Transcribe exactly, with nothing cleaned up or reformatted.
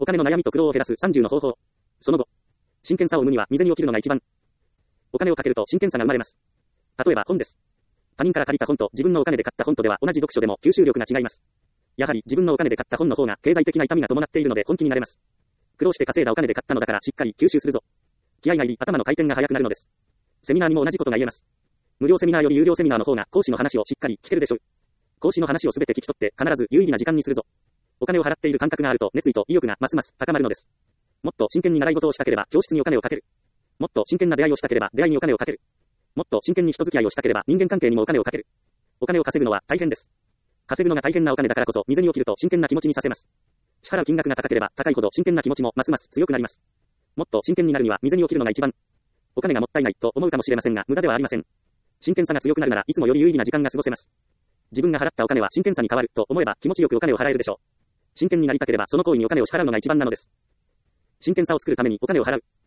お金の悩みと苦労を減らすさんじゅうの方法。その後。真剣さを生むには未然に起きるのが一番。お金をかけると真剣さが生まれます。例えば本です。他人から借りた本と自分のお金で買った本とでは同じ読書でも吸収力が違います。やはり自分のお金で買った本の方が経済的な痛みが伴っているので本気になれます。苦労して稼いだお金で買ったのだからしっかり吸収するぞ。気合が入り頭の回転が速くなるのです。セミナーにも同じことが言えます。無料セミナーより有料セミナーの方が講師の話をしっかり聞けるでしょう。講師の話をすべて聞き取って必ず有意義な時間にするぞ。お金を払っている感覚があると熱意と意欲がますます高まるのです。もっと真剣に習い事をしたければ教室にお金をかける。もっと真剣な出会いをしたければ出会いにお金をかける。もっと真剣に人付き合いをしたければ人間関係にもお金をかける。お金を稼ぐのは大変です。稼ぐのが大変なお金だからこそ未然に起きると真剣な気持ちにさせます。支払う金額が高ければ高いほど真剣な気持ちもますます強くなります。もっと真剣になるには未然に起きるのが一番。お金がもったいないと思うかもしれませんが無駄ではありません。真剣さが強くなるならいつもより有意義な時間が過ごせます。自分が払ったお金は真剣さに変わると思えば気持ちよくお金を払えるでしょう。真剣になりたければその行為にお金を支払うのが一番なのです。真剣さを作るためにお金を払う。